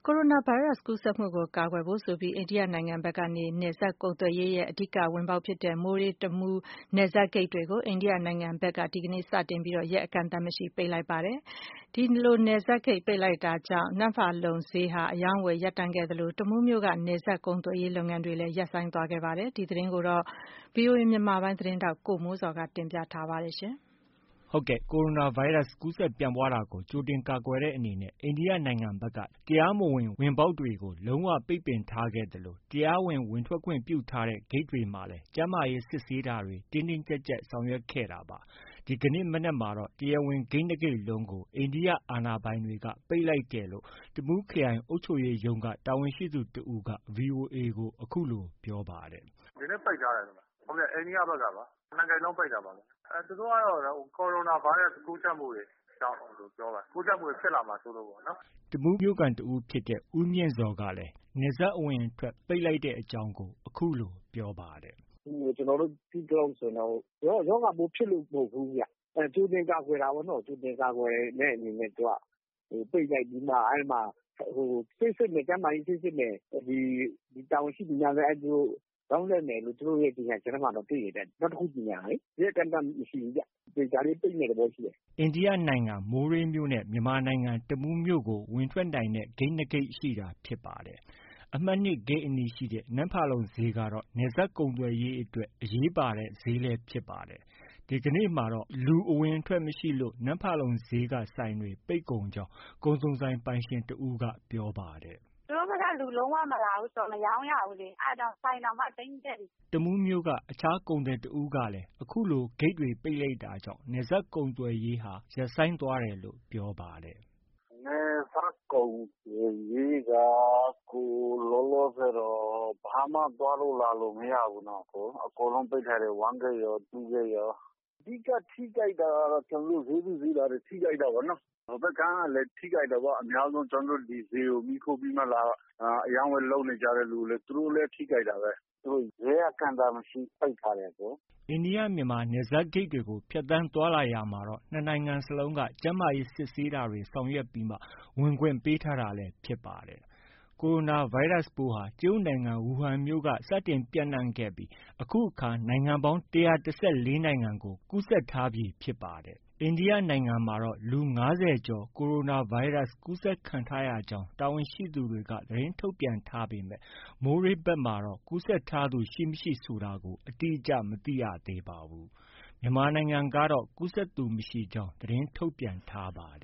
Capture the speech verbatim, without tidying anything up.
ကိုရိုနာဗိုင်းရပ်စ်ကူးစက်မှုကိုကာကွယ်ဖို့ဆိုပြီးအိန္ဒိယနိုင်ငံဘက်ကနေနယ်စပ်ကုန်သွယ်ရေးရဲ့အဓိကဝင်ပေါက်ဖြစ်တဲ့မိုးရေးတမူးနယ်စပ်ဂိတ်တွေကိုအိန္ဒိယနိုင်ငံဘက်ကဒီကနေ့စတင်ပြီးရက်အကန့်အသတ်မရှိပိတ်လိုက်ပါတယ်။ဒီလိုနယ်စပ်ဂိတ်ပိတ်လိုက်တာကြောင့်နမ်ဖာလုံဈေးဟာအရောင်းအဝယ်ရပ်တန့်ခဲ့သလိုတမူးမြို့ကနယ်စပ်ကုန်သွယ်ရေးလုပ်ငန်းတွေလည်းရပ်ဆိုင်းသွားခဲ့ပါတယ်။ဒီသတင်းကိုတော့ ဗွီအိုအေမြန်မာပိုင်းသတင်းထောက်ကိုမိုးဇော်ကတင်ပြထားပါတယ်။ဟုတ်ကဲ့ကိုရိုနာဗိုင်းရပ်စ်ကူးစက်ပြန့်ပွားတာကိုကြိုတင်ကာကွယ်တဲ့အနေနဲ့အိန္ဒိယနိုင်ငံဘက်ကတရားမဝင်ဝင်ပေါက်တွေကိုလုံးဝပိတ်ပင်ထားခဲ့သလိုတရားဝင်ဝင်ထွက်ခွင့်ပြုထားတဲ့ဂိတ်တွေမှာလည်းကျန်းမာရေးစစ်ဆေးတာတွေတင်းတင်းကျပ်ကျပ်ဆောင်ရွက်ခဲ့တာပါ။ဒီကနေ့မနက်မှာတော့တရားဝင်ဂိတ်နှစ်ဂိတ်လုံးကိုအိန္ဒိယအာဏာပိုင်တွေကပိတ်လိုက်တယ်လို့တမူးခရိုင်အုပ်ချုပ်ရေးရုံးကတာဝန်ရှိသူတဦးက ဗွီအိုအေကိုအခုလိုပြောပါတယ်။ “ဒီနေ့ပိတ်ထားတယ်ခင်ဗျ။ ဟုတ်ကဲ့အိန္ဒိယဘက်ကပါ။နှစ်ဂိတ်လုံးပိတ်တာပါခင်ဗျ။သူတို့ကတော့ကိုရိုနာဗိုင်းရပ်စ်ကူးစက်မှုတွေကြောင့်လို့ပြောပါတယ်။ကူးစက်မှုတွေဖြစ်လာမှာစိုးလို့ပေါ့နော်။ ” တမူးမြို့ခံတဦးဖြစ်တဲ့ဦးမြင့်ဇော်ကလည်းနယ်စပ်အဝင်အထွက်ပိတ်လိုက်တဲ့အကြောင်းကိုအခုလိုပြောပါတယ်။ “ကျနော်တို့သိသလောက်ဆိုရင်တော့ရောဂါပိုးဖြစ်လို့မဟုတ်ဘူးဗျ။ကြိုတင်ကာကွယ်တာပေါ့နော်။ကြိုတင်ကာကွယ်တဲ့အနေနဲ့သူကပိတ်လိုက်ပြီးမှအဲဒီမှာဆေးစစ်မယ်ကျန်းမာရေးဆေးစစ်မယ်ဒီတာဝန်ရှိသူများလည်းသူတို့ရောင်းလိမ့်မယ်လို့သူတို့ရဲ့ကြေညာချက်ထဲမှာတော့တွေ့ရတယ်။နောက်တစ်ခုကြေညာတာလေ။ရက်အကန့်အသတ်မရှိဘူးဗျ။သေချာလေးပိတ်မယ့်သဘောရှိတယ်။ ” အိန္ဒိယနိုင်ငံမိုးရေးမြို့နဲ့မြန်မာနိုင်ငံတမူးမြို့ကိုဝင်ထွက်နိုင်တဲ့ဂိတ်နှစ်ဂိတ်ရှိတာဖြစ်ပါတယ်။ အမှတ်၂ဂိတ်အနီးရှိနမ်ဖာလုံဈေးကတော့နယ်စပ်ကုန်သွယ်ရေးအတွက်အရေးပါတဲ့ဈေးလည်းဖြစ်ပါတယ်။ ဒီကနေ့မှာတော့လူအဝင်အထွက်မရှိလို့နမ်ဖာလုံဈေးကဆိုင်တွေပိတ်ကုန်ကြောင်းကုန်စုံဆိုင်ပိုင်ရှင်တဦးကပြောပါတယ်။ “သူတို့ဘက်ကလူလုံးဝမလာဘူးဆိုတော့မရောင်းရဘူးလေ။အဲဒါကြောင့်ဆိုင်တောင်မှသိမ်းပစ်ပြီ။ ” တမူးမြို့ကအခြားကုန်သည်တဦးကလည်းအခုလိုဂိတ်တွေပိတ်လိုက်တာကြောင့်နယ်စပ်ကုန်သွယ်ရေးဟာရပ်ဆိုင်းသွားတယ်လို့ ပြောပါတယ်။ “နယ်စပ်ကုန်သွယ်ရေးကအခုလောလောဆယ်တော့ဘာမှသွားလို့လာလို့မရဘူးနော်။ အကုန်လုံးပိတ်ထားတယ်။ one gate ရော two gate ရော။အဓိကထိခိုက်တာကတော့ကျနော်တို့ဈေးသူဈေးသားတွေထိခိုက်တာပေါ့နော်။ဟိုဘက်ကမ်းကလည်းထိခိုက်တာပေါ့။အများဆုံးကျနော်တို့ဒီဈေးကိုမှီခိုပြီးမှလာအရောင်းအဝယ်လုပ်နေကြတဲ့လူတွေသူတို့လည်းထိခိုက်တာပဲ။သူတို့ရက်အကန့်အသတ်မရှိပိတ်ထားတယ်။ ” အိန္ဒိယမြန်မာနယ်စပ်ဂိတ်တွေကိုဖြတ်သန်းသွားလာရာမှာတော့နှစ်နိုင်ငံစလုံးကကျန်းမာရေးစစ်ဆေးတာတွေဆောင်ရွက်ပြီးမှဝင်ခွင့်ပေးထားတာလည်းဖြစ်ပါတယ်။ ကိုရိုနာဗိုင်းရပ်စ်ပိုးဟာတရုတ်နိုင်ငံဝူဟန်မြို့ကစတင်ပျံ့နှံ့ခဲ့ပြီးအခုအခါနိုင်ငံပေါင်း၁၁၄နိုင်ငံကိုကူးစက်ထားပြီဖြစ်ပါတယ်။ အိန္ဒိယနိုင်ငံမှာတော့လူ ၅၀ကျော်ကိုရိုနာဗိုင်းရပ်စ်ကူးစက်ခံထားရကြောင်းတာဝန်ရှိသူတွေကသတင်းထုတ်ပြန်ထားပေမဲ့မိုးရေးဘက်မှာတော့ကူးစက်ထားသူရှိ၊ မရှိဆိုတာကို အတိအကျမသိရသေးပါဘူး။ မြန်မာနိုင်ငံကတော့ကူးစက်သူမရှိကြောင်းသတင်းထုတ်ပြန်ထားပါတ